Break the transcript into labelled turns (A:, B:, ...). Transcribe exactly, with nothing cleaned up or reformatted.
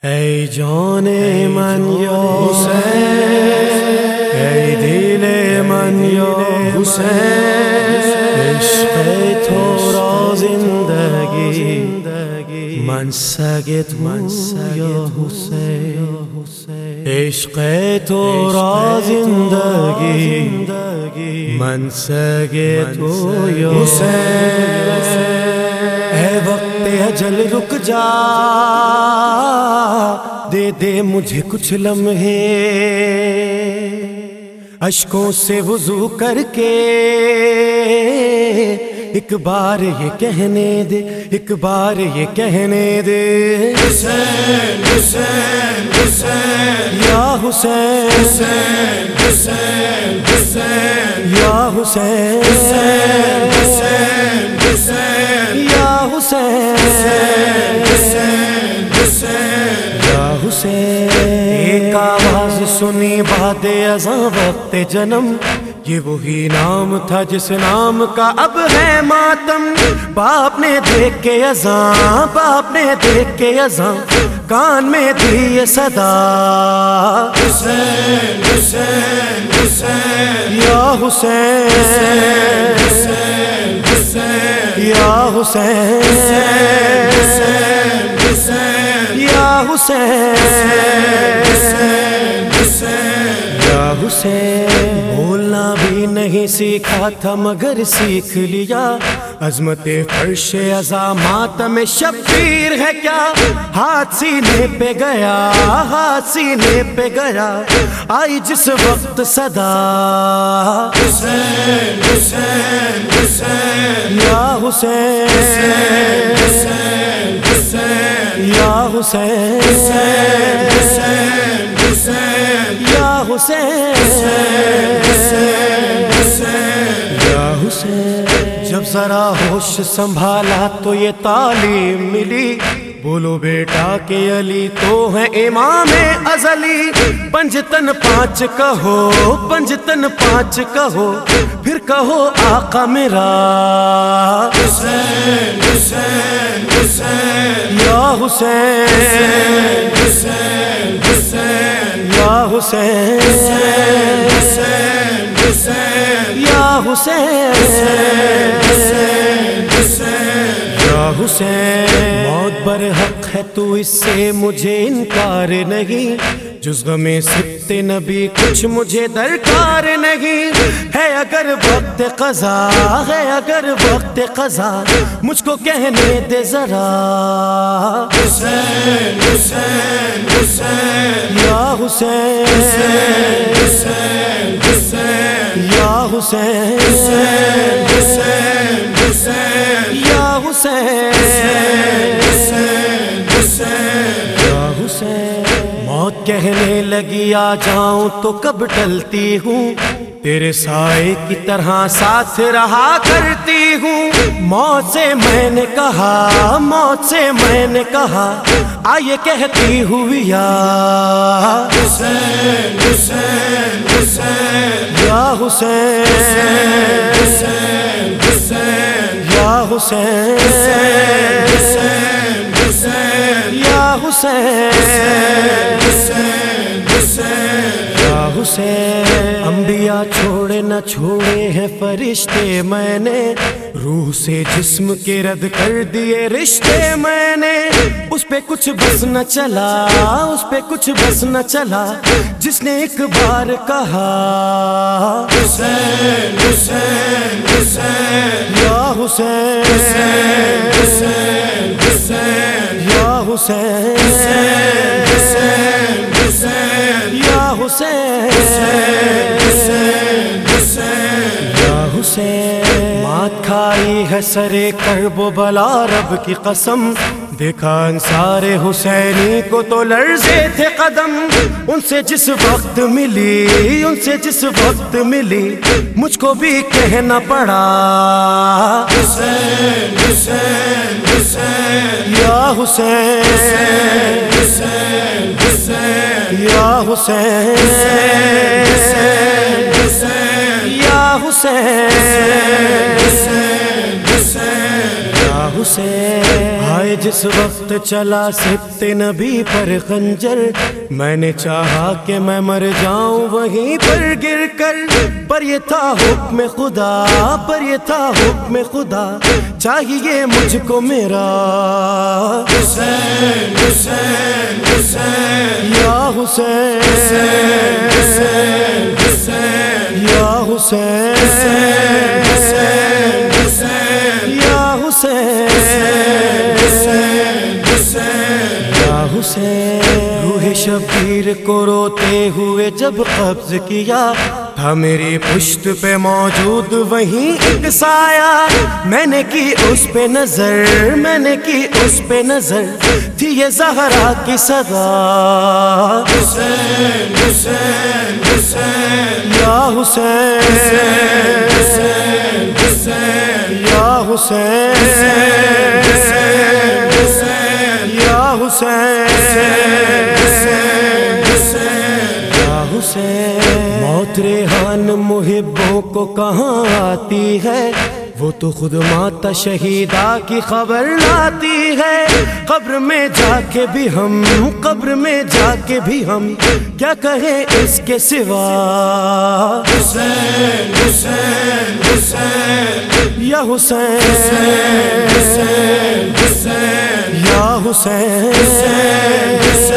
A: ای جان من یا حسین، ای دل من یا حسین، عشق تو را زندگی من سگ تو یا حسین، عشق تو را زندگی من سگ تو یا حسین۔ اے وقت اجل رک جا، دے دے مجھے کچھ لمحے، اشکوں سے وضو کر کے ایک بار یہ کہنے دے، ایک بار یہ کہنے دے،
B: حسین حسین حسین
A: یا حسین
B: حسین حسین حسین
A: یا حسین
B: حسین حسین حسین
A: یا حسین
B: حسین
A: یا حسین۔ ایک آواز سنی بعد اذاں وقت جنم، یہ وہی نام تھا جس نام کا اب ہے ماتم۔ باپ نے دیکھ کے اذاں، باپ نے دیکھ کے اذاں، کان میں دی یہ صدا،
B: حسین حسین حسین
A: یا حسین
B: حسین حسین
A: یا حسین
B: حسین حسین
A: یا حسین
B: حسین
A: یا حسین۔ بولنا بھی نہیں سیکھا تھا مگر سیکھ لیا، عظمت فرش عزا ماتم شبیر ہے کیا، ہاتھ سینے پہ گیا، ہاتھ سینے پہ گیا، آئی جس وقت صدا،
B: حسین حسین حسین
A: یا حسین
B: حسین حسین
A: یا حسین
B: حسین حسین
A: یا حسین یا حسین۔ جب ذرا ہوش سنبھالا تو یہ تعلیم ملی، بولو بیٹا کہ علی تو ہے امام ازلی، پنجتن پانچ کہو، پنجتن پانچ کہو، پھر کہو آقا میرا،
B: حسین حسین حسین
A: یا حسین
B: حسین حسین
A: یا حسین
B: حسین حسین
A: یا حسین
B: حسین
A: یا حسین۔ موت برحق ہے تو اس سے مجھے انکار نہیں، جز غم سبت نبی کچھ مجھے درکار نہیں ہے، اگر وقت قضا ہے، اگر وقت قضا مجھ کو کہنے دے ذرا،
B: حسین حسین حسین
A: یا حسین
B: حسین حسین
A: یا حسین
B: حسین حسین
A: یا حسین
B: حسین حسین
A: یا حسین۔ موت کہنے لگی آ جاؤں تو کب ٹلتی ہوں، تیرے سائے کی طرح ساتھ رہا کرتی ہوں، موت سے میں نے کہا، موت سے میں نے کہا، آئیے کہتی ہوئی یا
B: حسین حسین حسین
A: یا حسین
B: حسین حسین
A: یا حسین
B: حسین حسین
A: یا حسین
B: حسین حسین
A: یا حسین۔ انبیاء چھوڑے نہ چھوڑے ہیں فرشتے، میں نے روح سے جسم کے رد کر دیے رشتے، میں نے اس پہ کچھ بس نہ چلا، اس پہ کچھ بس نہ چلا، جس نے ایک بار کہا،
B: حسین حسین حسین
A: یا حسین
B: حسین حسین
A: یا حسین
B: حسین حسین
A: یا حسین
B: حسین حسین
A: یا حسین۔ مات کھائی ہے سرے کرب و بلا رب کی قسم، دیکھا انصار حسینی کو تو لرزے تھے قدم، ان سے جس وقت ملی، ان سے جس وقت ملی، مجھ کو بھی کہنا پڑا،
B: حسین حسین حسین
A: یا حسین
B: حسین حسین
A: یا حسین
B: حسین
A: یا حسین
B: حسین حسین
A: یا حسین۔ حسین ہائے جس وقت چلا سبت نبی پر خنجر، میں نے چاہا کہ میں مر جاؤں وہیں پر گر کر، پر یہ تھا حکم خدا، پر یہ تھا حکم خدا، چاہیے مجھ کو میرا
B: حسین حسین حسین
A: یا حسین
B: حسین حسین
A: یا حسین
B: حسین حسین
A: یا حسین
B: حسین حسین
A: یا حسین روح شبیر کو روتے ہوئے جب قبض کیا تھا میری پشت پہ موجود وہیں ایک سایہ، میں نے کی اس پہ نظر، میں نے کی اس پہ نظر، تھی یہ زہرا کی صدا
B: حسین حسین حسین
A: یا حسین
B: حسین حسین
A: یا حسین یا حسین یا حسین موت ریحان محبوں کو کہاں آتی ہے، وہ تو خود ماتا شہیدہ کی خبر لاتی ہے، قبر میں جا کے بھی ہم، قبر میں جا کے بھی ہم کیا کہیں اس کے سوا
B: حسین حسین حسین
A: یا حسین
B: حسین حسین
A: یا حسین
B: حسین